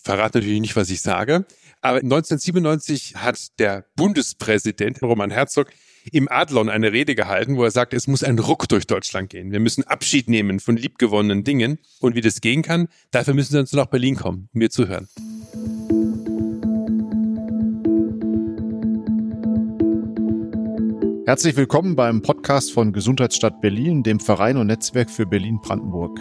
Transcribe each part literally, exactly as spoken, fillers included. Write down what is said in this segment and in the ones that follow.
verrate natürlich nicht, was ich sage. Aber neunzehnhundertsiebenundneunzig hat der Bundespräsident Roman Herzog im Adlon eine Rede gehalten, wo er sagt, es muss ein Ruck durch Deutschland gehen. Wir müssen Abschied nehmen von liebgewonnenen Dingen. Und wie das gehen kann, dafür müssen wir uns nach Berlin kommen, um mir zu hören. Herzlich willkommen beim Podcast von Gesundheitsstadt Berlin, dem Verein und Netzwerk für Berlin-Brandenburg.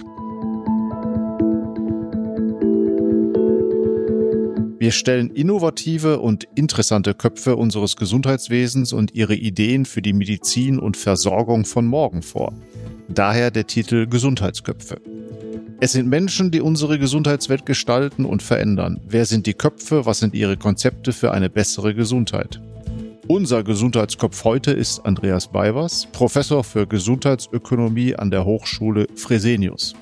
Wir stellen innovative und interessante Köpfe unseres Gesundheitswesens und ihre Ideen für die Medizin und Versorgung von morgen vor. Daher der Titel Gesundheitsköpfe. Es sind Menschen, die unsere Gesundheitswelt gestalten und verändern. Wer sind die Köpfe? Was sind ihre Konzepte für eine bessere Gesundheit? Unser Gesundheitskopf heute ist Andreas Beivers, Professor für Gesundheitsökonomie an der Hochschule Fresenius.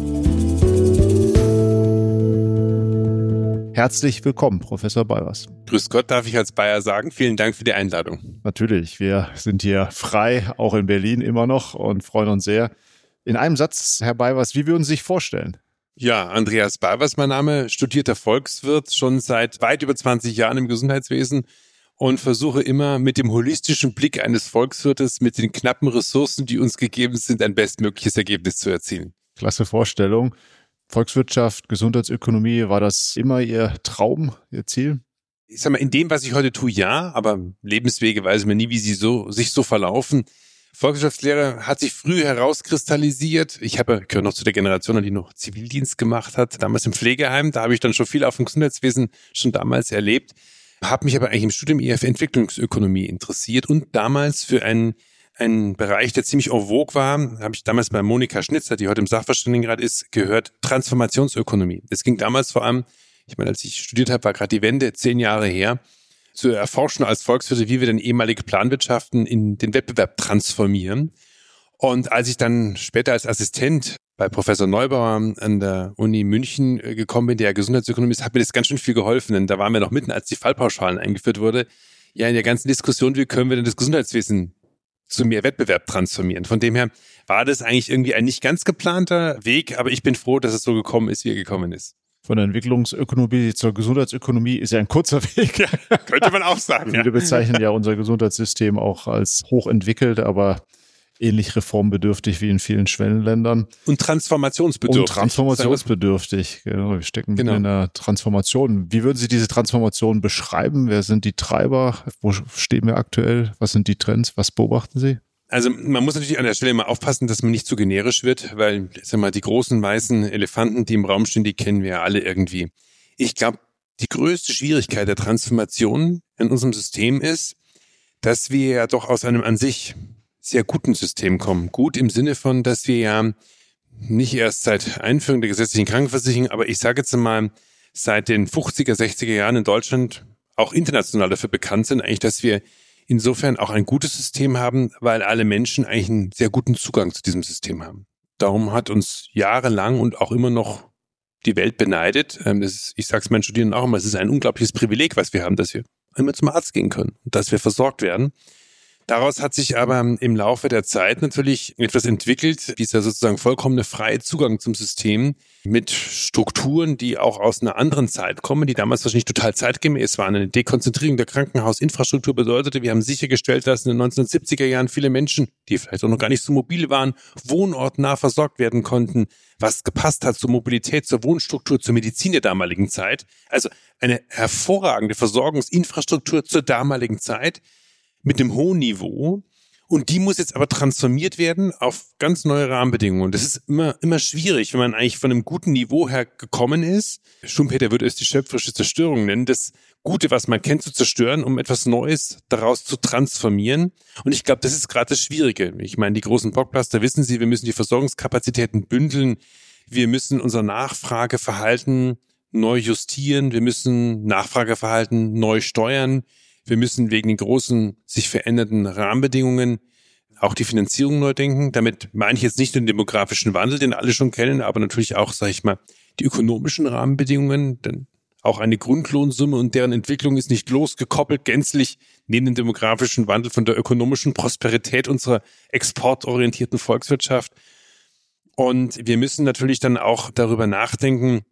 Herzlich willkommen, Professor Beivers. Grüß Gott, darf ich als Bayer sagen. Vielen Dank für die Einladung. Natürlich, wir sind hier frei, auch in Berlin immer noch und freuen uns sehr. In einem Satz, Herr Beivers, wie würden Sie sich vorstellen? Ja, Andreas Beivers, mein Name, studierter Volkswirt, schon seit weit über zwanzig Jahren im Gesundheitswesen und versuche immer mit dem holistischen Blick eines Volkswirtes, mit den knappen Ressourcen, die uns gegeben sind, ein bestmögliches Ergebnis zu erzielen. Klasse Vorstellung. Volkswirtschaft, Gesundheitsökonomie, war das immer Ihr Traum, Ihr Ziel? Ich sag mal, in dem, was ich heute tue, ja, aber Lebenswege weiß man nie, wie sie so, sich so verlaufen. Volkswirtschaftslehre hat sich früh herauskristallisiert. Ich habe, gehöre noch zu der Generation, die noch Zivildienst gemacht hat, damals im Pflegeheim. Da habe ich dann schon viel auf dem Gesundheitswesen schon damals erlebt, habe mich aber eigentlich im Studium eher für Entwicklungsökonomie interessiert und damals für einen Ein Bereich, der ziemlich en vogue war, habe ich damals bei Monika Schnitzer, die heute im Sachverständigenrat ist, gehört, Transformationsökonomie. Es ging damals vor allem, ich meine, als ich studiert habe, war gerade die Wende, zehn Jahre her, zu erforschen als Volkswirte, wie wir denn ehemalige Planwirtschaften in den Wettbewerb transformieren. Und als ich dann später als Assistent bei Professor Neubauer an der Uni München gekommen bin, der Gesundheitsökonomie ist, hat mir das ganz schön viel geholfen, denn da waren wir noch mitten, als die Fallpauschalen eingeführt wurde, ja in der ganzen Diskussion, wie können wir denn das Gesundheitswesen zu mehr Wettbewerb transformieren. Von dem her war das eigentlich irgendwie ein nicht ganz geplanter Weg, aber ich bin froh, dass es so gekommen ist, wie er gekommen ist. Von der Entwicklungsökonomie zur Gesundheitsökonomie ist ja ein kurzer Weg. Ja, könnte man auch sagen. Viele ja. bezeichnen ja unser Gesundheitssystem auch als hochentwickelt, aber ähnlich reformbedürftig wie in vielen Schwellenländern. Und transformationsbedürftig. Und transformationsbedürftig. Genau, wir stecken genau. in einer Transformation. Wie würden Sie diese Transformation beschreiben? Wer sind die Treiber? Wo stehen wir aktuell? Was sind die Trends? Was beobachten Sie? Also man muss natürlich an der Stelle mal aufpassen, dass man nicht zu generisch wird, weil sag mal, die großen weißen Elefanten, die im Raum stehen, die kennen wir ja alle irgendwie. Ich glaube, die größte Schwierigkeit der Transformation in unserem System ist, dass wir ja doch aus einem an sich sehr guten System kommen. Gut im Sinne von, dass wir ja nicht erst seit Einführung der gesetzlichen Krankenversicherung, aber ich sage jetzt mal seit den fünfziger, sechziger Jahren in Deutschland auch international dafür bekannt sind, eigentlich, dass wir insofern auch ein gutes System haben, weil alle Menschen eigentlich einen sehr guten Zugang zu diesem System haben. Darum hat uns jahrelang und auch immer noch die Welt beneidet. Das ist, ich sage es meinen Studierenden auch immer, es ist ein unglaubliches Privileg, was wir haben, dass wir immer zum Arzt gehen können und dass wir versorgt werden. Daraus hat sich aber im Laufe der Zeit natürlich etwas entwickelt, dieser sozusagen vollkommene freie Zugang zum System mit Strukturen, die auch aus einer anderen Zeit kommen, die damals wahrscheinlich total zeitgemäß waren. Eine Dekonzentrierung der Krankenhausinfrastruktur bedeutete, wir haben sichergestellt, dass in den neunzehnhundertsiebziger Jahren viele Menschen, die vielleicht auch noch gar nicht so mobil waren, wohnortnah versorgt werden konnten, was gepasst hat zur Mobilität, zur Wohnstruktur, zur Medizin der damaligen Zeit. Also eine hervorragende Versorgungsinfrastruktur zur damaligen Zeit, mit einem hohen Niveau, und die muss jetzt aber transformiert werden auf ganz neue Rahmenbedingungen. Und das ist immer immer schwierig, wenn man eigentlich von einem guten Niveau her gekommen ist. Schumpeter würde es die schöpferische Zerstörung nennen, das Gute, was man kennt, zu zerstören, um etwas Neues daraus zu transformieren. Und ich glaube, das ist gerade das Schwierige. Ich meine, die großen Blockbuster, wissen Sie, wir müssen die Versorgungskapazitäten bündeln, wir müssen unser Nachfrageverhalten neu justieren, wir müssen Nachfrageverhalten neu steuern. Wir müssen wegen den großen, sich verändernden Rahmenbedingungen auch die Finanzierung neu denken. Damit meine ich jetzt nicht den demografischen Wandel, den alle schon kennen, aber natürlich auch, sage ich mal, die ökonomischen Rahmenbedingungen. Denn auch eine Grundlohnsumme und deren Entwicklung ist nicht losgekoppelt gänzlich neben dem demografischen Wandel von der ökonomischen Prosperität unserer exportorientierten Volkswirtschaft. Und wir müssen natürlich dann auch darüber nachdenken,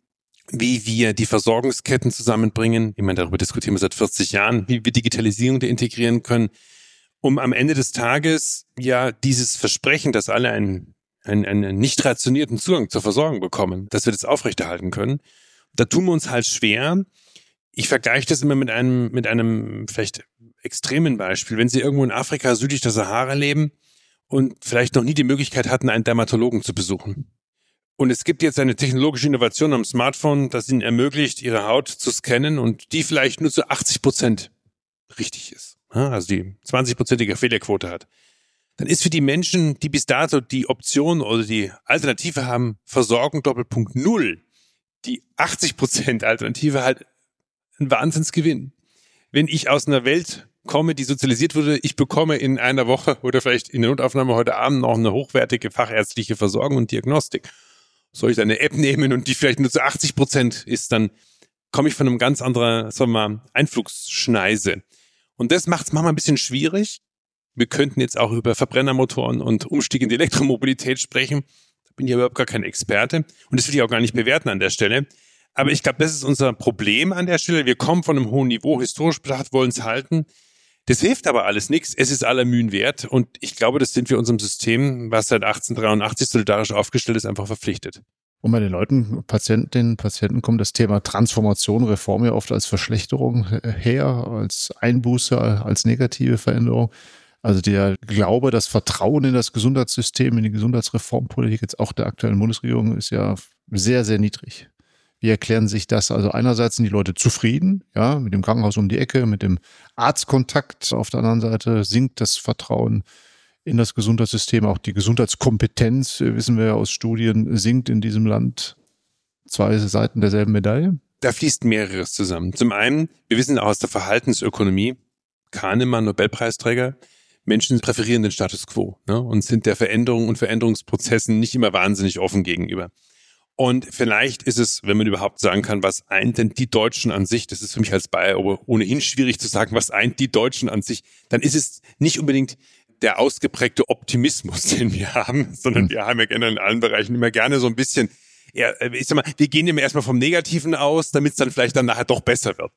wie wir die Versorgungsketten zusammenbringen. Ich meine, darüber diskutieren wir seit vierzig Jahren, wie wir Digitalisierung da integrieren können, um am Ende des Tages ja dieses Versprechen, dass alle einen, einen, einen nicht rationierten Zugang zur Versorgung bekommen, dass wir das aufrechterhalten können. Da tun wir uns halt schwer. Ich vergleiche das immer mit einem, mit einem vielleicht extremen Beispiel. Wenn Sie irgendwo in Afrika südlich der Sahara leben und vielleicht noch nie die Möglichkeit hatten, einen Dermatologen zu besuchen. Und es gibt jetzt eine technologische Innovation am Smartphone, das Ihnen ermöglicht, Ihre Haut zu scannen und die vielleicht nur zu achtzig Prozent richtig ist. Also die zwanzig-prozentige Fehlerquote hat. Dann ist für die Menschen, die bis dato die Option oder die Alternative haben, Versorgung Doppelpunkt Null, die achtzig Prozent Alternative halt ein Wahnsinnsgewinn. Wenn ich aus einer Welt komme, die sozialisiert wurde, ich bekomme in einer Woche oder vielleicht in der Notaufnahme heute Abend noch eine hochwertige fachärztliche Versorgung und Diagnostik. Soll ich da eine App nehmen und die vielleicht nur zu achtzig Prozent ist, dann komme ich von einem ganz anderen, sagen wir mal, Einflugsschneise. Und das macht es manchmal ein bisschen schwierig. Wir könnten jetzt auch über Verbrennermotoren und Umstieg in die Elektromobilität sprechen. Da bin ich überhaupt gar kein Experte und das will ich auch gar nicht bewerten an der Stelle. Aber ich glaube, das ist unser Problem an der Stelle. Wir kommen von einem hohen Niveau, historisch betrachtet, wollen es halten. Das hilft aber alles nichts. Es ist aller Mühen wert. Und ich glaube, das sind wir unserem System, was seit achtzehnhundertdreiundachtzig solidarisch aufgestellt ist, einfach verpflichtet. Und bei den Leuten, Patientinnen, Patienten kommt das Thema Transformation, Reform ja oft als Verschlechterung her, als Einbuße, als negative Veränderung. Also der Glaube, das Vertrauen in das Gesundheitssystem, in die Gesundheitsreformpolitik jetzt auch der aktuellen Bundesregierung ist ja sehr, sehr niedrig. Wie erklären sich das? Also einerseits sind die Leute zufrieden, ja, mit dem Krankenhaus um die Ecke, mit dem Arztkontakt. Auf der anderen Seite sinkt das Vertrauen in das Gesundheitssystem. Auch die Gesundheitskompetenz, wissen wir ja aus Studien, sinkt in diesem Land. Zwei Seiten derselben Medaille. Da fließt mehreres zusammen. Zum einen, wir wissen auch aus der Verhaltensökonomie, Kahnemann, Nobelpreisträger, Menschen präferieren den Status quo, ne, und sind der Veränderung und Veränderungsprozessen nicht immer wahnsinnig offen gegenüber. Und vielleicht ist es, wenn man überhaupt sagen kann, was eint denn die Deutschen an sich, das ist für mich als Bayer aber ohnehin schwierig zu sagen, was eint die Deutschen an sich, dann ist es nicht unbedingt der ausgeprägte Optimismus, den wir haben, sondern mhm. wir haben ja generell in allen Bereichen immer gerne so ein bisschen, eher, ich sag mal, wir gehen immer erstmal vom Negativen aus, damit es dann vielleicht dann nachher doch besser wird.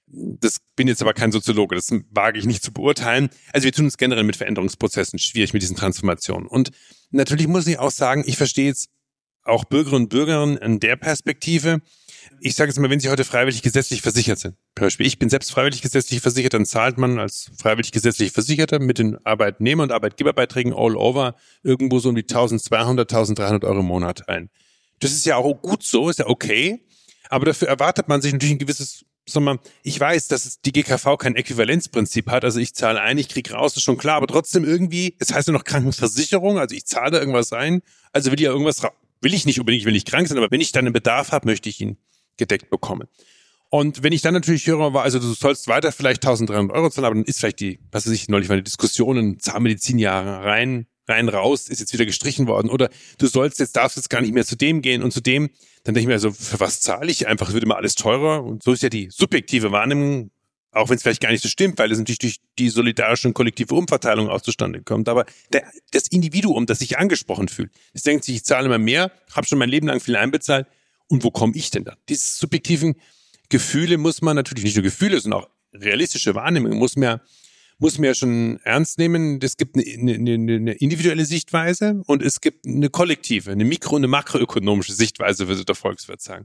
Das bin jetzt aber kein Soziologe, das wage ich nicht zu beurteilen. Also wir tun uns generell mit Veränderungsprozessen schwierig, mit diesen Transformationen. Und natürlich muss ich auch sagen, ich verstehe jetzt auch Bürgerinnen und Bürger in der Perspektive. Ich sage jetzt mal, wenn Sie heute freiwillig gesetzlich versichert sind, zum Beispiel ich bin selbst freiwillig gesetzlich versichert, dann zahlt man als freiwillig gesetzlich Versicherter mit den Arbeitnehmer- und Arbeitgeberbeiträgen all over irgendwo so um die eintausendzweihundert, eintausenddreihundert Euro im Monat ein. Das ist ja auch gut so, ist ja okay, aber dafür erwartet man sich natürlich ein gewisses, sagen wir mal, ich weiß, dass die G K V kein Äquivalenzprinzip hat, also ich zahle ein, ich kriege raus, ist schon klar, aber trotzdem irgendwie, es heißt ja noch Krankenversicherung, also ich zahle da irgendwas ein, also will ich ja irgendwas raus. Will ich nicht unbedingt, will ich krank sein, aber wenn ich dann einen Bedarf habe, möchte ich ihn gedeckt bekommen. Und wenn ich dann natürlich höre, also du sollst weiter vielleicht eintausenddreihundert Euro zahlen, aber dann ist vielleicht die, was weiß ich, neulich war eine Diskussion in Zahnmedizinjahre rein, rein, raus, ist jetzt wieder gestrichen worden. Oder du sollst jetzt, darfst jetzt gar nicht mehr zu dem gehen und zu dem. Dann denke ich mir also, für was zahle ich einfach? Es wird immer alles teurer. Und so ist ja die subjektive Wahrnehmung, auch wenn es vielleicht gar nicht so stimmt, weil es natürlich durch die solidarische und kollektive Umverteilung auch zustande kommt. Aber der, das Individuum, das sich angesprochen fühlt, das denkt sich, ich zahle immer mehr, habe schon mein Leben lang viel einbezahlt. Und wo komme ich denn dann? Diese subjektiven Gefühle muss man natürlich, nicht nur Gefühle, sondern auch realistische Wahrnehmung muss man ja, muss man ja schon ernst nehmen. Es gibt eine, eine, eine individuelle Sichtweise und es gibt eine kollektive, eine mikro- und eine makroökonomische Sichtweise, würde der Volkswirt sagen.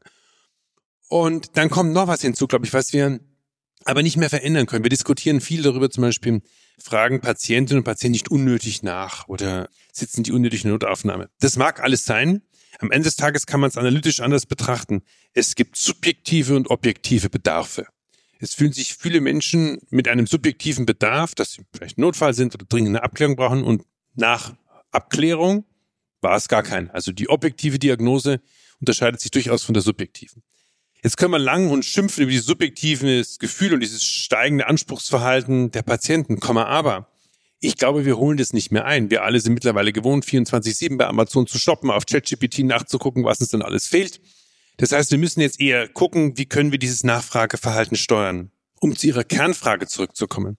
Und dann kommt noch was hinzu, glaube ich, was wir aber nicht mehr verändern können. Wir diskutieren viel darüber, zum Beispiel fragen Patientinnen und Patienten nicht unnötig nach oder sitzen die unnötig in der Notaufnahme. Das mag alles sein. Am Ende des Tages kann man es analytisch anders betrachten. Es gibt subjektive und objektive Bedarfe. Es fühlen sich viele Menschen mit einem subjektiven Bedarf, dass sie vielleicht Notfall sind oder dringend eine Abklärung brauchen und nach Abklärung war es gar kein. Also die objektive Diagnose unterscheidet sich durchaus von der subjektiven. Jetzt können wir lang und schimpfen über dieses subjektive Gefühl und dieses steigende Anspruchsverhalten der Patienten, aber ich glaube, wir holen das nicht mehr ein. Wir alle sind mittlerweile gewohnt, vierundzwanzig sieben bei Amazon zu shoppen, auf ChatGPT nachzugucken, was uns denn alles fehlt. Das heißt, wir müssen jetzt eher gucken, wie können wir dieses Nachfrageverhalten steuern. Um zu Ihrer Kernfrage zurückzukommen.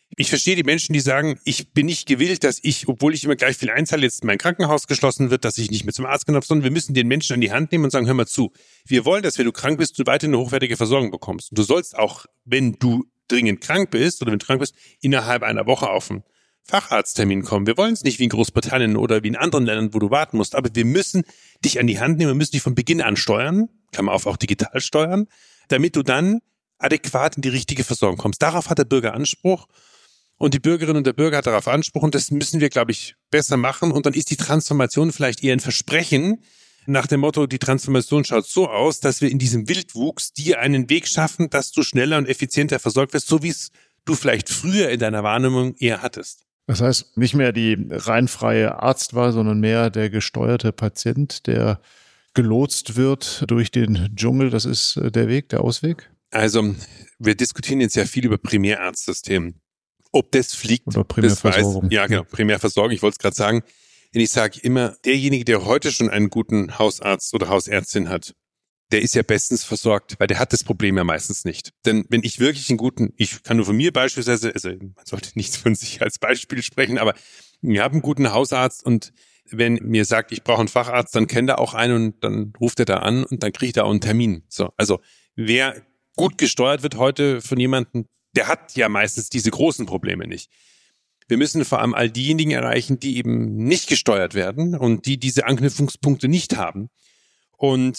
Ich verstehe die Menschen, die sagen, ich bin nicht gewillt, dass ich, obwohl ich immer gleich viel einzahle, jetzt mein Krankenhaus geschlossen wird, dass ich nicht mehr zum Arzt kann, sondern wir müssen den Menschen an die Hand nehmen und sagen, hör mal zu. Wir wollen, dass wenn du krank bist, du weiterhin eine hochwertige Versorgung bekommst. Und du sollst auch, wenn du dringend krank bist oder wenn du krank bist, innerhalb einer Woche auf einen Facharzttermin kommen. Wir wollen es nicht wie in Großbritannien oder wie in anderen Ländern, wo du warten musst, aber wir müssen dich an die Hand nehmen, wir müssen dich von Beginn an steuern, Klammer auf, auch digital steuern, damit du dann adäquat in die richtige Versorgung kommst. Darauf hat der Bürger Anspruch und die Bürgerin und der Bürger hat darauf Anspruch und das müssen wir, glaube ich, besser machen und dann ist die Transformation vielleicht eher ein Versprechen nach dem Motto, die Transformation schaut so aus, dass wir in diesem Wildwuchs dir einen Weg schaffen, dass du schneller und effizienter versorgt wirst, so wie es du vielleicht früher in deiner Wahrnehmung eher hattest. Das heißt, nicht mehr die rein freie Arztwahl, sondern mehr der gesteuerte Patient, der gelotst wird durch den Dschungel. Das ist der Weg, der Ausweg? Also, wir diskutieren jetzt ja viel über Primärarztsystem. Ob das fliegt, oder Primärversorgung. Das weiß, ja, genau, Primärversorgung. Ich wollte es gerade sagen. Denn ich sage immer, derjenige, der heute schon einen guten Hausarzt oder Hausärztin hat, der ist ja bestens versorgt, weil der hat das Problem ja meistens nicht. Denn wenn ich wirklich einen guten, ich kann nur von mir beispielsweise, also man sollte nicht von sich als Beispiel sprechen, aber ich habe einen guten Hausarzt und wenn mir sagt, ich brauche einen Facharzt, dann kennt er auch einen und dann ruft er da an und dann kriegt er auch einen Termin. So, also wer gut gesteuert wird heute von jemandem, der hat ja meistens diese großen Probleme nicht. Wir müssen vor allem all diejenigen erreichen, die eben nicht gesteuert werden und die diese Anknüpfungspunkte nicht haben. Und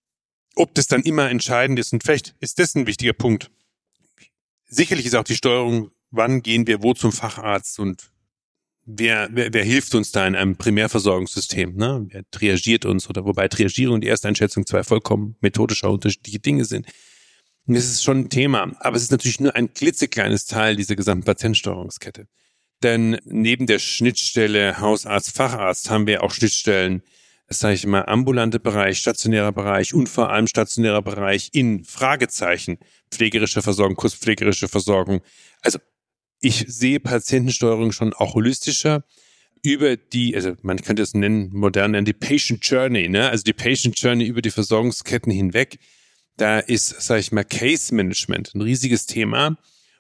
ob das dann immer entscheidend ist, und vielleicht ist das ein wichtiger Punkt. Sicherlich ist auch die Steuerung, wann gehen wir wo zum Facharzt und wer, wer, wer hilft uns da in einem Primärversorgungssystem, ne? Wer triagiert uns oder wobei Triagierung und die Ersteinschätzung zwei vollkommen methodischer unterschiedliche Dinge sind. Und das ist schon ein Thema, aber es ist natürlich nur ein klitzekleines Teil dieser gesamten Patientensteuerungskette. Denn neben der Schnittstelle Hausarzt, Facharzt haben wir auch Schnittstellen, das sage ich mal, ambulante Bereich, stationärer Bereich und vor allem stationärer Bereich in Fragezeichen, pflegerische Versorgung, kurspflegerische Versorgung. Also ich sehe Patientensteuerung schon auch holistischer über die, also man könnte es nennen, modern nennen, die Patient Journey, ne? Also die Patient Journey über die Versorgungsketten hinweg. Da ist, sage ich mal, Case Management ein riesiges Thema.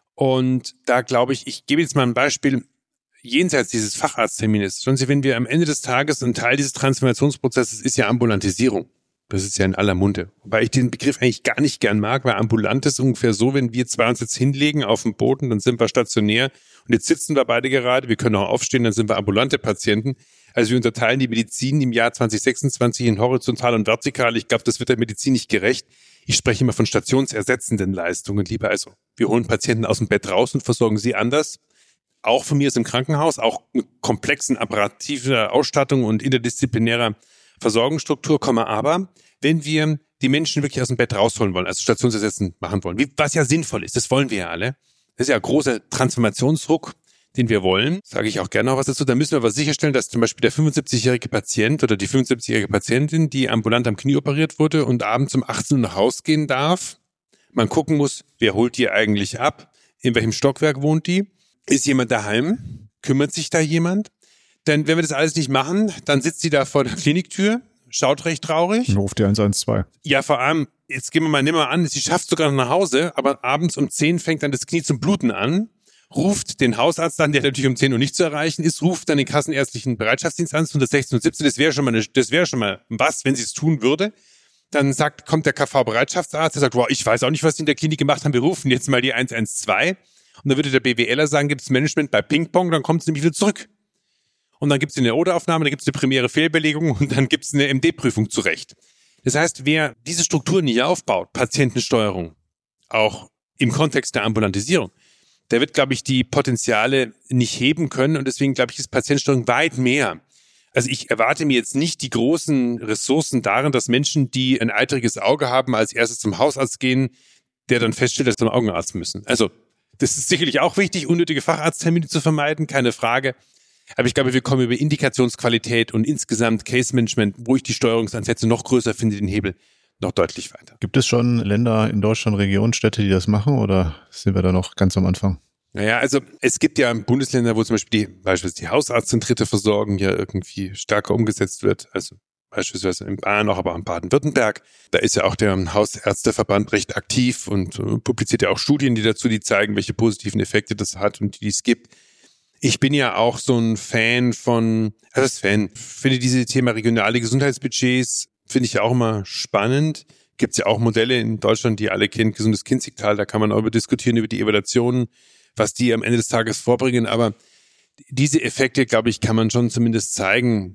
Und da glaube ich, ich gebe jetzt mal ein Beispiel, jenseits dieses Facharzttermines. Schauen Sie, wenn wir am Ende des Tages, ein Teil dieses Transformationsprozesses ist ja Ambulantisierung. Das ist ja in aller Munde. Wobei ich den Begriff eigentlich gar nicht gern mag, weil ambulant ist ungefähr so, wenn wir zwei uns jetzt hinlegen auf dem Boden, dann sind wir stationär und jetzt sitzen wir beide gerade, wir können auch aufstehen, dann sind wir ambulante Patienten. Also wir unterteilen die Medizin im Jahr zwanzig sechsundzwanzig in horizontal und vertikal. Ich glaube, das wird der Medizin nicht gerecht. Ich spreche immer von stationsersetzenden Leistungen. Lieber also, wir holen Patienten aus dem Bett raus und versorgen sie anders. Auch von mir ist im Krankenhaus, auch mit komplexen apparativer Ausstattung und interdisziplinärer Versorgungsstruktur, aber wenn wir die Menschen wirklich aus dem Bett rausholen wollen, also stationsersetzend machen wollen, wie, was ja sinnvoll ist, das wollen wir ja alle. Das ist ja ein großer Transformationsdruck, den wir wollen, sage ich auch gerne noch was dazu. Da müssen wir aber sicherstellen, dass zum Beispiel der fünfundsiebzigjährige Patient oder die fünfundsiebzigjährige Patientin, die ambulant am Knie operiert wurde und abends um achtzehn Uhr nach Hause gehen darf, man gucken muss, wer holt die eigentlich ab, in welchem Stockwerk wohnt die, ist jemand daheim, kümmert sich da jemand? Denn wenn wir das alles nicht machen, dann sitzt sie da vor der Kliniktür, schaut recht traurig. Und ruft die eins eins zwei. Ja, vor allem, jetzt gehen wir mal, nehmen wir mal an, sie schafft sogar noch nach Hause, aber abends um zehn fängt dann das Knie zum Bluten an, ruft den Hausarzt an, der natürlich um zehn Uhr nicht zu erreichen ist, ruft dann den kassenärztlichen Bereitschaftsdienst an, von der sechzehn Uhr siebzehn, das wäre schon mal eine, das wäre schon mal was, wenn sie es tun würde. Dann sagt, kommt der K V-Bereitschaftsarzt, der sagt, wow, ich weiß auch nicht, was die in der Klinik gemacht haben, wir rufen jetzt mal die eins eins zwei. Und dann würde der BWLer sagen, gibt es Management bei Ping-Pong, dann kommt es nämlich wieder zurück. Und dann gibt es eine O-Aufnahme, dann gibt es eine primäre Fehlbelegung und dann gibt es eine M D-Prüfung zurecht. Das heißt, wer diese Strukturen nicht aufbaut, Patientensteuerung, auch im Kontext der Ambulantisierung, der wird, glaube ich, die Potenziale nicht heben können und deswegen, glaube ich, ist Patientensteuerung weit mehr. Also ich erwarte mir jetzt nicht die großen Ressourcen darin, dass Menschen, die ein eitriges Auge haben, als erstes zum Hausarzt gehen, der dann feststellt, dass sie zum Augenarzt müssen. Also das ist sicherlich auch wichtig, unnötige Facharzttermine zu vermeiden, keine Frage. Aber ich glaube, wir kommen über Indikationsqualität und insgesamt Case Management, wo ich die Steuerungsansätze noch größer finde, den Hebel noch deutlich weiter. Gibt es schon Länder in Deutschland, Regionen, Städte, die das machen oder sind wir da noch ganz am Anfang? Naja, also es gibt ja Bundesländer, wo zum Beispiel die, beispielsweise die Hausarztzentrierte Versorgung ja irgendwie stärker umgesetzt wird. Also beispielsweise in Bayern, auch aber auch in Baden-Württemberg. Da ist ja auch der Hausärzteverband recht aktiv und äh, publiziert ja auch Studien, die dazu, die zeigen, welche positiven Effekte das hat und die es gibt. Ich bin ja auch so ein Fan von, also das Fan, finde diese Thema regionale Gesundheitsbudgets, finde ich ja auch immer spannend. Gibt es ja auch Modelle in Deutschland, die alle kennen, gesundes Kinzigtal, da kann man auch über diskutieren, über die Evaluationen, was die am Ende des Tages vorbringen. Aber diese Effekte, glaube ich, kann man schon zumindest zeigen.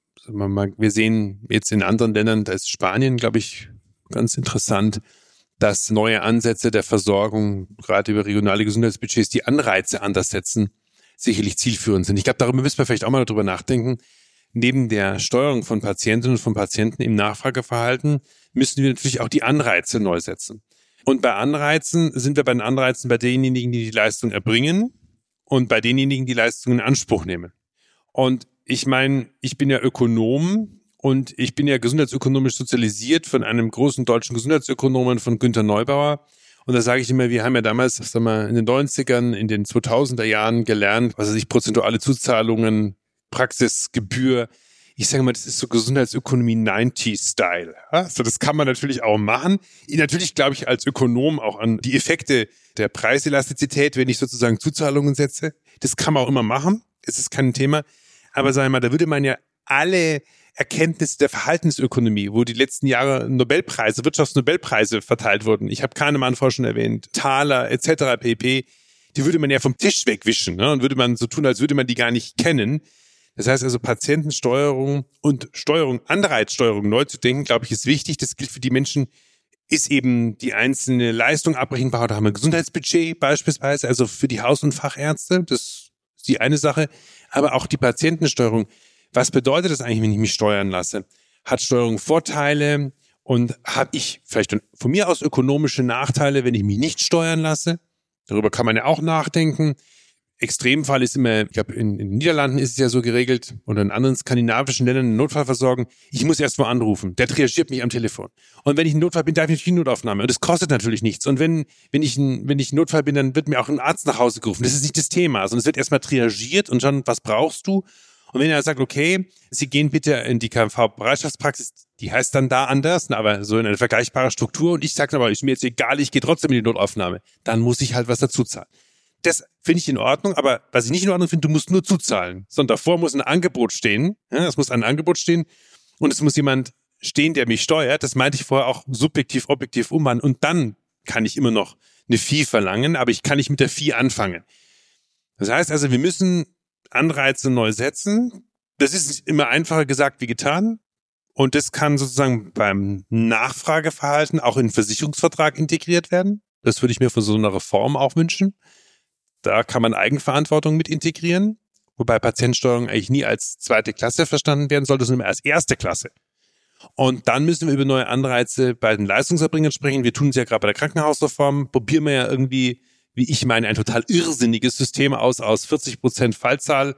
Wir sehen jetzt in anderen Ländern, da ist Spanien, glaube ich, ganz interessant, dass neue Ansätze der Versorgung, gerade über regionale Gesundheitsbudgets, die Anreize anders setzen, sicherlich zielführend sind. Ich glaube, darüber müssen wir vielleicht auch mal drüber nachdenken. Neben der Steuerung von Patientinnen und von Patienten im Nachfrageverhalten müssen wir natürlich auch die Anreize neu setzen. Und bei Anreizen sind wir bei den Anreizen bei denjenigen, die die Leistung erbringen und bei denjenigen, die Leistungen in Anspruch nehmen. Und ich meine, ich bin ja Ökonom und ich bin ja gesundheitsökonomisch sozialisiert von einem großen deutschen Gesundheitsökonomen, von Günter Neubauer. Und da sage ich immer, wir haben ja damals, sagen wir, in den neunzigern, in den zweitausender Jahren gelernt, was weiß ich, prozentuale Zuzahlungen, Praxisgebühr. Ich sage mal, das ist so Gesundheitsökonomie neunzig-Style. Also das kann man natürlich auch machen. Natürlich glaube ich als Ökonom auch an die Effekte der Preiselastizität, wenn ich sozusagen Zuzahlungen setze. Das kann man auch immer machen. Es ist kein Thema. Aber sagen wir mal, da würde man ja alle Erkenntnisse der Verhaltensökonomie, wo die letzten Jahre Nobelpreise, Wirtschaftsnobelpreise verteilt wurden. Ich habe Kahnemann vorher schon erwähnt, Thaler et cetera pp. Die würde man ja vom Tisch wegwischen, ne? Und würde man so tun, als würde man die gar nicht kennen. Das heißt also, Patientensteuerung und Steuerung, Anreizsteuerung neu zu denken, glaube ich, ist wichtig. Das gilt für die Menschen, ist eben die einzelne Leistung abrechenbar. Da haben wir ein Gesundheitsbudget beispielsweise, also für die Haus- und Fachärzte. Das ist die eine Sache. Aber auch die Patientensteuerung. Was bedeutet das eigentlich, wenn ich mich steuern lasse? Hat Steuerung Vorteile und habe ich vielleicht von mir aus ökonomische Nachteile, wenn ich mich nicht steuern lasse? Darüber kann man ja auch nachdenken. Extremfall ist immer, ich glaube, in, in den Niederlanden ist es ja so geregelt oder in anderen skandinavischen Ländern eine Notfallversorgung. Ich muss erst mal anrufen. Der triagiert mich am Telefon. Und wenn ich ein Notfall bin, darf ich natürlich die Notaufnahme. Und das kostet natürlich nichts. Und wenn, wenn ich ein, wenn ich ein Notfall bin, dann wird mir auch ein Arzt nach Hause gerufen. Das ist nicht das Thema, sondern es wird erstmal triagiert und schon, was brauchst du? Und wenn er sagt, okay, Sie gehen bitte in die K M V-Bereitschaftspraxis, die heißt dann da anders, aber so in eine vergleichbare Struktur. Und ich sage aber, ist mir jetzt egal, ich gehe trotzdem in die Notaufnahme. Dann muss ich halt was dazu zahlen. Das finde ich in Ordnung, aber was ich nicht in Ordnung finde, du musst nur zuzahlen. Sondern davor muss ein Angebot stehen. Ja, es muss ein Angebot stehen und es muss jemand stehen, der mich steuert. Das meinte ich vorher auch subjektiv, objektiv umwandeln. Und dann kann ich immer noch eine Fee verlangen, aber ich kann nicht mit der Fee anfangen. Das heißt also, wir müssen Anreize neu setzen. Das ist immer einfacher gesagt wie getan. Und das kann sozusagen beim Nachfrageverhalten auch in den Versicherungsvertrag integriert werden. Das würde ich mir von so einer Reform auch wünschen. Da kann man Eigenverantwortung mit integrieren, wobei Patientensteuerung eigentlich nie als zweite Klasse verstanden werden sollte, sondern als erste Klasse. Und dann müssen wir über neue Anreize bei den Leistungserbringern sprechen. Wir tun es ja gerade bei der Krankenhausreform. Probieren wir ja irgendwie, wie ich meine, ein total irrsinniges System aus, aus vierzig Prozent Fallzahl,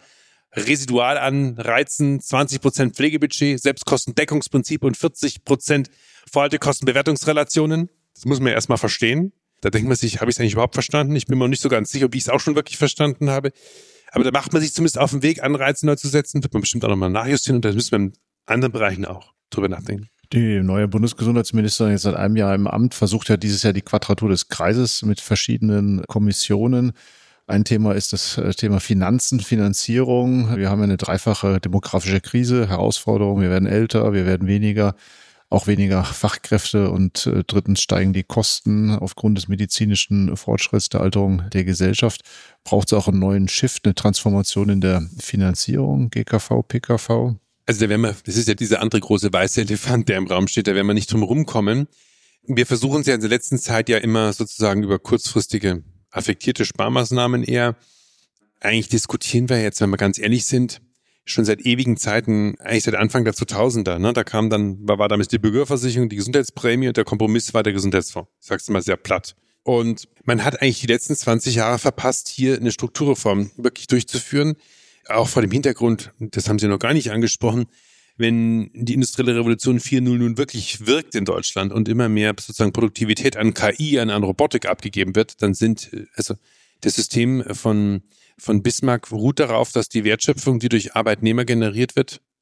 Residualanreizen, zwanzig Prozent Pflegebudget, Selbstkostendeckungsprinzip und vierzig Prozent Vorhaltekostenbewertungsrelationen. Das muss man ja erstmal verstehen. Da denkt man sich, habe ich es eigentlich überhaupt verstanden? Ich bin mir noch nicht so ganz sicher, ob ich es auch schon wirklich verstanden habe. Aber da macht man sich zumindest auf den Weg, Anreize neu zu setzen. Wird man bestimmt auch nochmal nachjustieren und da müssen wir in anderen Bereichen auch drüber nachdenken. Die neue Bundesgesundheitsministerin jetzt seit einem Jahr im Amt versucht ja dieses Jahr die Quadratur des Kreises mit verschiedenen Kommissionen. Ein Thema ist das Thema Finanzen, Finanzierung. Wir haben ja eine dreifache demografische Krise, Herausforderung. Wir werden älter, wir werden weniger. Auch weniger Fachkräfte und äh, drittens steigen die Kosten aufgrund des medizinischen Fortschritts der Alterung der Gesellschaft. Braucht es auch einen neuen Shift, eine Transformation in der Finanzierung, G K V, P K V? Also da werden wir, das ist ja dieser andere große weiße Elefant, der im Raum steht, da werden wir nicht drum rumkommen. Wir versuchen es ja in der letzten Zeit ja immer sozusagen über kurzfristige, affektierte Sparmaßnahmen eher. Eigentlich diskutieren wir jetzt, wenn wir ganz ehrlich sind, schon seit ewigen Zeiten, eigentlich seit Anfang der zweitausender, ne, da kam dann, war, war damals die Bürgerversicherung, die Gesundheitsprämie und der Kompromiss war der Gesundheitsfonds. Ich sag's mal sehr platt. Und man hat eigentlich die letzten zwanzig Jahre verpasst, hier eine Strukturreform wirklich durchzuführen. Auch vor dem Hintergrund, das haben Sie noch gar nicht angesprochen, wenn die industrielle Revolution vier Punkt null nun wirklich wirkt in Deutschland und immer mehr sozusagen Produktivität an K I, an, an Robotik abgegeben wird, dann sind, also das System von von Bismarck ruht darauf, dass die Wertschöpfung, die durch Arbeitnehmer generiert wird,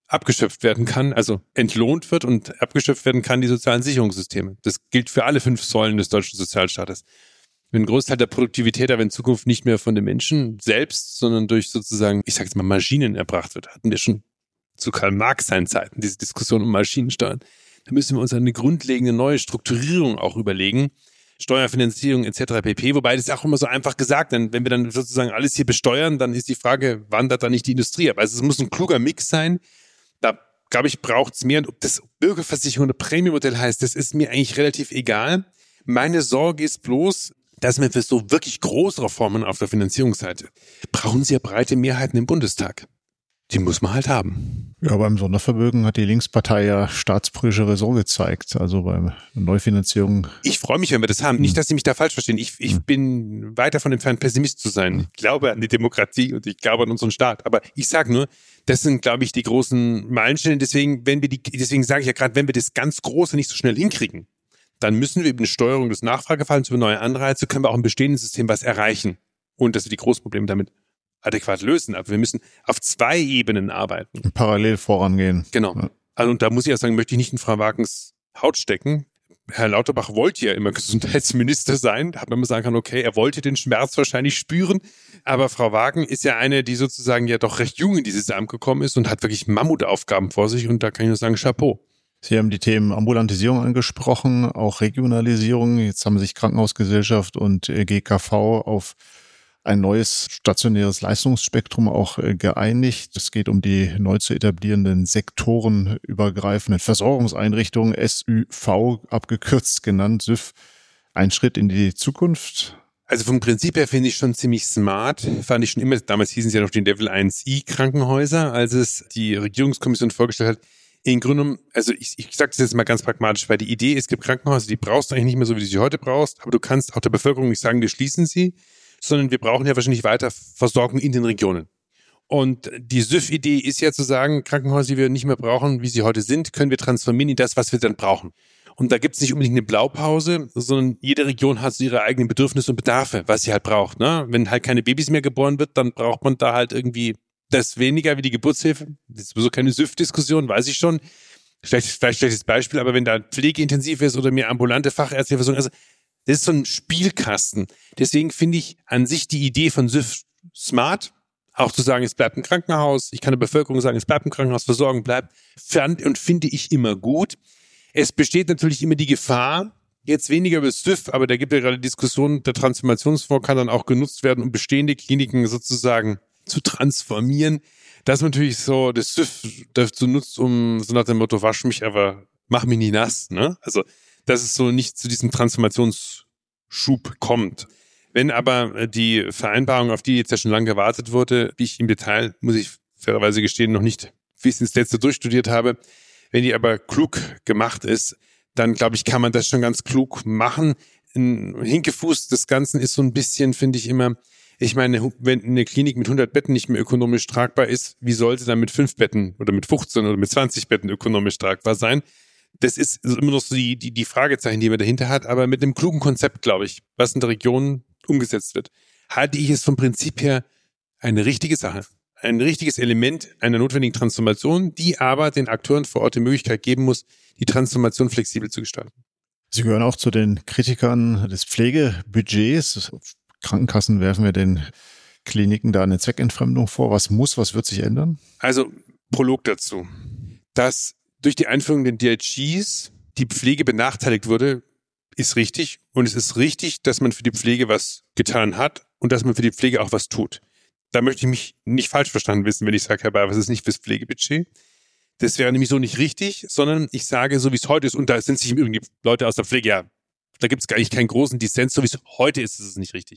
abgeschöpft werden kann, also entlohnt wird und abgeschöpft werden kann, die sozialen Sicherungssysteme. Das gilt für alle fünf Säulen des deutschen Sozialstaates. Wenn ein Großteil der Produktivität aber in Zukunft nicht mehr von den Menschen selbst, sondern durch sozusagen, ich sage jetzt mal, Maschinen erbracht wird, hatten wir schon zu Karl Marx seinen Zeiten diese Diskussion um Maschinensteuern. Da müssen wir uns eine grundlegende neue Strukturierung auch überlegen, Steuerfinanzierung et cetera pp. Wobei das ist auch immer so einfach gesagt, denn wenn wir dann sozusagen alles hier besteuern, dann ist die Frage, wandert da nicht die Industrie ab? Also es muss ein kluger Mix sein. Da, glaube ich, braucht es mehr. Und ob das Bürgerversicherung oder Prämienmodell heißt, das ist mir eigentlich relativ egal. Meine Sorge ist bloß, dass wir für so wirklich große Reformen auf der Finanzierungsseite brauchen sehr breite Mehrheiten im Bundestag. Die muss man halt haben. Ja, beim Sondervermögen hat die Linkspartei ja staatspolitische Raison gezeigt, also bei Neufinanzierung. Ich freue mich, wenn wir das haben. Nicht, dass Sie mich da falsch verstehen. Ich, ich bin weit davon entfernt, Pessimist zu sein. Ich glaube an die Demokratie und ich glaube an unseren Staat. Aber ich sage nur, das sind, glaube ich, die großen Meilensteine. Deswegen, wenn wir die, deswegen sage ich ja gerade, wenn wir das ganz Große nicht so schnell hinkriegen, dann müssen wir über eine Steuerung des Nachfragefalls, über neue Anreize, können wir auch im bestehenden System was erreichen. Und dass wir die Großprobleme damit adäquat lösen. Aber wir müssen auf zwei Ebenen arbeiten. Parallel vorangehen. Genau. Ja. Also, und da muss ich auch sagen, möchte ich nicht in Frau Wagens Haut stecken. Herr Lauterbach wollte ja immer Gesundheitsminister sein. Da hat man immer sagen können, okay, er wollte den Schmerz wahrscheinlich spüren. Aber Frau Wagen ist ja eine, die sozusagen ja doch recht jung in dieses Amt gekommen ist und hat wirklich Mammutaufgaben vor sich. Und da kann ich nur sagen, Chapeau. Sie haben die Themen Ambulantisierung angesprochen, auch Regionalisierung. Jetzt haben sich Krankenhausgesellschaft und G K V auf ein neues stationäres Leistungsspektrum auch geeinigt. Es geht um die neu zu etablierenden sektorenübergreifenden Versorgungseinrichtungen, S Ü V abgekürzt genannt, S Ü V. Ein Schritt in die Zukunft. Also vom Prinzip her finde ich schon ziemlich smart. Fand ich schon immer, damals hießen sie ja noch die Level eins I Krankenhäuser, als es die Regierungskommission vorgestellt hat. In Grunde genommen, also ich, ich sage das jetzt mal ganz pragmatisch, weil die Idee ist, es gibt Krankenhäuser, die brauchst du eigentlich nicht mehr so, wie du sie heute brauchst, aber du kannst auch der Bevölkerung nicht sagen, wir schließen sie, sondern wir brauchen ja wahrscheinlich weiter Versorgung in den Regionen. Und die S Ü V-Idee ist ja zu sagen, Krankenhäuser, die wir nicht mehr brauchen, wie sie heute sind, können wir transformieren in das, was wir dann brauchen. Und da gibt es nicht unbedingt eine Blaupause, sondern jede Region hat so ihre eigenen Bedürfnisse und Bedarfe, was sie halt braucht. Ne? Wenn halt keine Babys mehr geboren wird, dann braucht man da halt irgendwie das weniger wie die Geburtshilfe. Das ist sowieso keine S Ü V-Diskussion, weiß ich schon. Vielleicht, vielleicht schlechtes Beispiel, aber wenn da pflegeintensiv ist oder mehr ambulante Fachärztliche Versorgung, also das ist so ein Spielkasten. Deswegen finde ich an sich die Idee von S Ü V smart, auch zu sagen, es bleibt ein Krankenhaus. Ich kann der Bevölkerung sagen, es bleibt ein Krankenhaus, Versorgung bleibt, fand und finde ich immer gut. Es besteht natürlich immer die Gefahr, jetzt weniger über S Ü V, aber da gibt es ja gerade Diskussionen, der Transformationsfonds kann dann auch genutzt werden, um bestehende Kliniken sozusagen zu transformieren, dass man natürlich so das S Ü V dazu nutzt, um so nach dem Motto, wasch mich, aber mach mich nicht nass, ne? Also dass es so nicht zu diesem Transformationsschub kommt. Wenn aber die Vereinbarung, auf die jetzt ja schon lange gewartet wurde, wie ich im Detail, muss ich fairerweise gestehen, noch nicht bis ins Letzte durchstudiert habe, wenn die aber klug gemacht ist, dann glaube ich, kann man das schon ganz klug machen. Ein Hinkefuß des Ganzen ist so ein bisschen, finde ich immer, ich meine, wenn eine Klinik mit hundert Betten nicht mehr ökonomisch tragbar ist, wie sollte dann mit fünf Betten oder mit fünfzehn oder mit zwanzig Betten ökonomisch tragbar sein? Das ist immer noch so die, die, die Fragezeichen, die man dahinter hat, aber mit einem klugen Konzept, glaube ich, was in der Region umgesetzt wird, halte ich es vom Prinzip her eine richtige Sache. Ein richtiges Element einer notwendigen Transformation, die aber den Akteuren vor Ort die Möglichkeit geben muss, die Transformation flexibel zu gestalten. Sie gehören auch zu den Kritikern des Pflegebudgets. Krankenkassen werfen wir den Kliniken da eine Zweckentfremdung vor. Was muss, was wird sich ändern? Also Prolog dazu. Dass durch die Einführung der D R Gs die Pflege benachteiligt wurde, ist richtig. Und es ist richtig, dass man für die Pflege was getan hat und dass man für die Pflege auch was tut. Da möchte ich mich nicht falsch verstanden wissen, wenn ich sage, Herr Bayer, was ist nicht fürs Pflegebudget? Das wäre nämlich so nicht richtig, sondern ich sage, so wie es heute ist, und da sind sich irgendwie Leute aus der Pflege, ja, da gibt es gar nicht keinen großen Dissens, so wie es heute ist, ist es nicht richtig.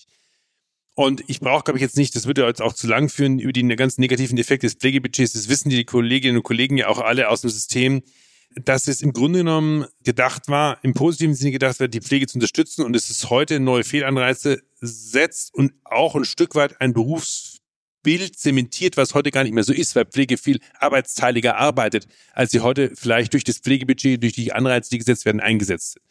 Und ich brauche, glaube ich, jetzt nicht, das würde jetzt auch zu lang führen, über die ganz negativen Effekte des Pflegebudgets, das wissen die Kolleginnen und Kollegen ja auch alle aus dem System, dass es im Grunde genommen gedacht war, im positiven Sinne gedacht war, die Pflege zu unterstützen und es ist heute neue Fehlanreize setzt und auch ein Stück weit ein Berufsbild zementiert, was heute gar nicht mehr so ist, weil Pflege viel arbeitsteiliger arbeitet, als sie heute vielleicht durch das Pflegebudget, durch die Anreize, die gesetzt werden, eingesetzt sind.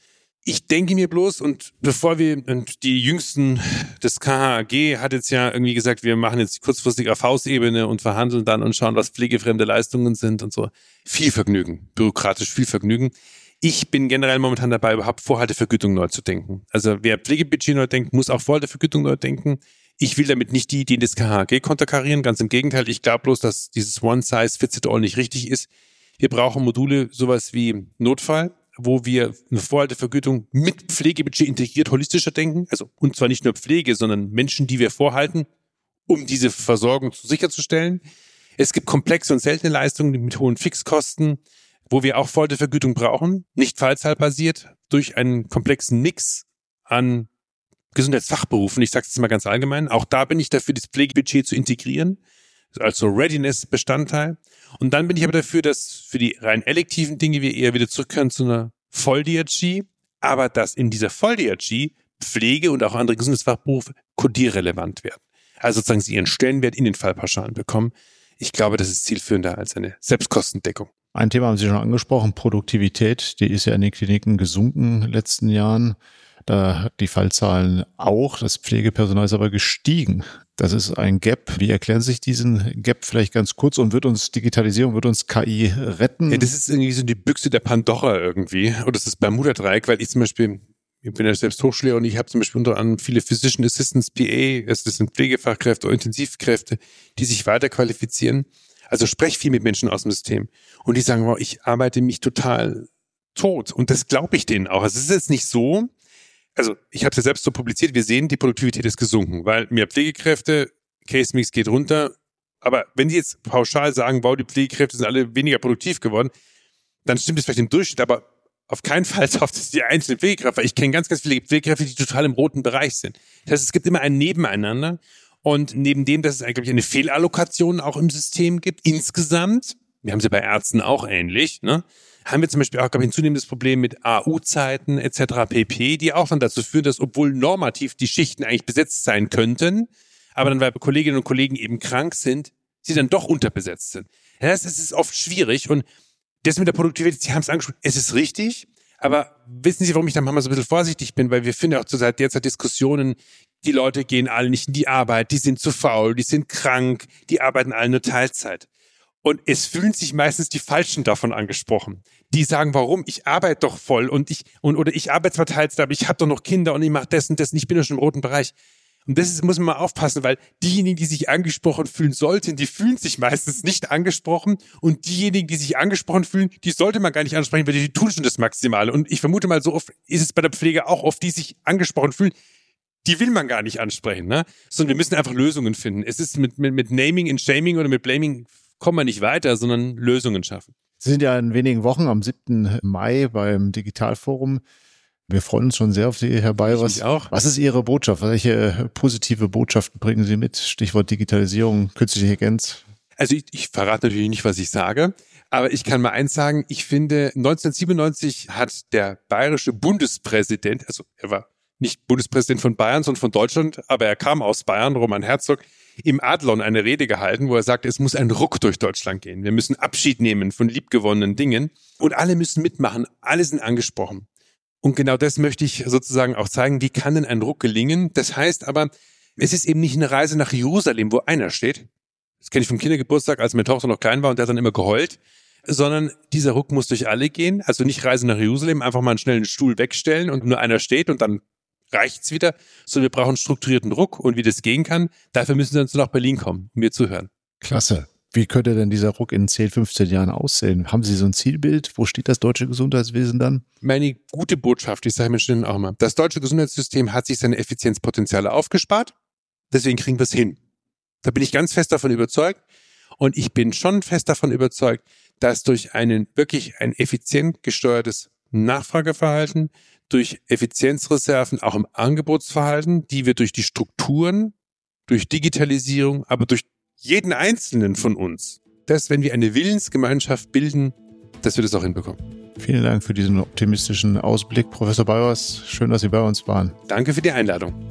Ich denke mir bloß, und bevor wir, und die Jüngsten, das K H A G hat jetzt ja irgendwie gesagt, wir machen jetzt kurzfristig auf Hausebene und verhandeln dann und schauen, was pflegefremde Leistungen sind und so. Viel Vergnügen, bürokratisch viel Vergnügen. Ich bin generell momentan dabei, überhaupt Vorhaltevergütung neu zu denken. Also wer Pflegebudget neu denkt, muss auch Vorhaltevergütung neu denken. Ich will damit nicht die, die das K H A G konterkarieren. Ganz im Gegenteil, ich glaube bloß, dass dieses One Size Fits It All nicht richtig ist. Wir brauchen Module, sowas wie Notfall, wo wir eine Vorhaltevergütung mit Pflegebudget integriert holistischer denken. Also, und zwar nicht nur Pflege, sondern Menschen, die wir vorhalten, um diese Versorgung sicherzustellen. Es gibt komplexe und seltene Leistungen mit hohen Fixkosten, wo wir auch Vorhaltevergütung brauchen, nicht fallzahlbasiert, durch einen komplexen Mix an Gesundheitsfachberufen. Ich sage es jetzt mal ganz allgemein. Auch da bin ich dafür, das Pflegebudget zu integrieren, also Readiness-Bestandteil. Und dann bin ich aber dafür, dass für die rein elektiven Dinge wir eher wieder zurückkehren zu einer Voll-D R G, aber dass in dieser Voll-D R G Pflege und auch andere Gesundheitsfachberufe kodierrelevant werden. Also sozusagen sie ihren Stellenwert in den Fallpauschalen bekommen. Ich glaube, das ist zielführender als eine Selbstkostendeckung. Ein Thema haben Sie schon angesprochen, Produktivität. Die ist ja in den Kliniken gesunken in den letzten Jahren. Da hat die Fallzahlen auch, das Pflegepersonal ist aber gestiegen. Das ist ein Gap. Wie erklären Sie sich diesen Gap vielleicht ganz kurz und wird uns Digitalisierung, wird uns K I retten? Ja, das ist irgendwie so die Büchse der Pandora irgendwie. Oder das ist das Bermuda-Dreieck, weil ich zum Beispiel, ich bin ja selbst Hochschullehrer und ich habe zum Beispiel unter anderem viele Physician Assistants, P A, also das sind Pflegefachkräfte oder Intensivkräfte, die sich weiterqualifizieren. Also spreche viel mit Menschen aus dem System. Und die sagen, wow, ich arbeite mich total tot. Und das glaube ich denen auch. Also es ist jetzt nicht so, also ich habe es ja selbst so publiziert, wir sehen, die Produktivität ist gesunken, weil mehr Pflegekräfte, Case Mix geht runter. Aber wenn die jetzt pauschal sagen, wow, die Pflegekräfte sind alle weniger produktiv geworden, dann stimmt das vielleicht im Durchschnitt, aber auf keinen Fall auf das die einzelnen Pflegekräfte. Weil ich kenne ganz, ganz viele Pflegekräfte, die total im roten Bereich sind. Das heißt, es gibt immer ein Nebeneinander. Und neben dem, dass es eigentlich eine Fehlallokation auch im System gibt, insgesamt, wir haben sie bei Ärzten auch ähnlich, ne, haben wir zum Beispiel auch, glaube ich, ein zunehmendes Problem mit A U-Zeiten et cetera pp., die auch dann dazu führen, dass, obwohl normativ die Schichten eigentlich besetzt sein könnten, aber dann, weil Kolleginnen und Kollegen eben krank sind, sie dann doch unterbesetzt sind. Ja, das ist oft schwierig und das mit der Produktivität, Sie haben es angesprochen, es ist richtig, aber wissen Sie, warum ich da manchmal so ein bisschen vorsichtig bin? Weil wir finden ja auch zur Zeit derzeit Diskussionen, die Leute gehen alle nicht in die Arbeit, die sind zu faul, die sind krank, die arbeiten alle nur Teilzeit. Und es fühlen sich meistens die Falschen davon angesprochen. Die sagen, warum? Ich arbeite doch voll und ich und oder ich arbeite zwar Teilzeit, aber ich habe doch noch Kinder und ich mache das und das und ich bin doch schon im roten Bereich. Und das ist, muss man mal aufpassen, weil diejenigen, die sich angesprochen fühlen sollten, die fühlen sich meistens nicht angesprochen und diejenigen, die sich angesprochen fühlen, die sollte man gar nicht ansprechen, weil die, die tun schon das Maximale. Und ich vermute mal, so oft ist es bei der Pflege auch oft, die sich angesprochen fühlen, die will man gar nicht ansprechen, ne? Sondern wir müssen einfach Lösungen finden. Es ist mit, mit, mit Naming and Shaming oder mit Blaming kommen wir nicht weiter, sondern Lösungen schaffen. Sie sind ja in wenigen Wochen am siebten Mai beim Digitalforum. Wir freuen uns schon sehr auf Sie, Herr Bay. Was, was ist Ihre Botschaft? Welche positive Botschaften bringen Sie mit? Stichwort Digitalisierung, künstliche Intelligenz. Also ich, ich verrate natürlich nicht, was ich sage, aber ich kann mal eins sagen. Ich finde, neunzehnhundertsiebenundneunzig hat der bayerische Bundespräsident, also er war nicht Bundespräsident von Bayern, sondern von Deutschland, aber er kam aus Bayern, Roman Herzog, im Adlon eine Rede gehalten, wo er sagte, es muss ein Ruck durch Deutschland gehen. Wir müssen Abschied nehmen von liebgewonnenen Dingen und alle müssen mitmachen, alle sind angesprochen. Und genau das möchte ich sozusagen auch zeigen, wie kann denn ein Ruck gelingen? Das heißt aber, es ist eben nicht eine Reise nach Jerusalem, wo einer steht. Das kenne ich vom Kindergeburtstag, als meine Tochter noch klein war und der hat dann immer geheult. Sondern dieser Ruck muss durch alle gehen. Also nicht Reise nach Jerusalem, einfach mal einen schnellen Stuhl wegstellen und nur einer steht und dann reicht's wieder. Sondern wir brauchen strukturierten Ruck und wie das gehen kann, dafür müssen wir uns nach Berlin kommen, um mir zu hören. Klasse. Wie könnte denn dieser Ruck in zehn, fünfzehn Jahren aussehen? Haben Sie so ein Zielbild? Wo steht das deutsche Gesundheitswesen dann? Meine gute Botschaft, ich sage mir schon auch mal, das deutsche Gesundheitssystem hat sich seine Effizienzpotenziale aufgespart, deswegen kriegen wir es hin. Da bin ich ganz fest davon überzeugt und ich bin schon fest davon überzeugt, dass durch einen wirklich ein effizient gesteuertes Nachfrageverhalten, durch Effizienzreserven auch im Angebotsverhalten, die wir durch die Strukturen, durch Digitalisierung, aber durch jeden Einzelnen von uns, dass, wenn wir eine Willensgemeinschaft bilden, dass wir das auch hinbekommen. Vielen Dank für diesen optimistischen Ausblick, Professor Beyers. Schön, dass Sie bei uns waren. Danke für die Einladung.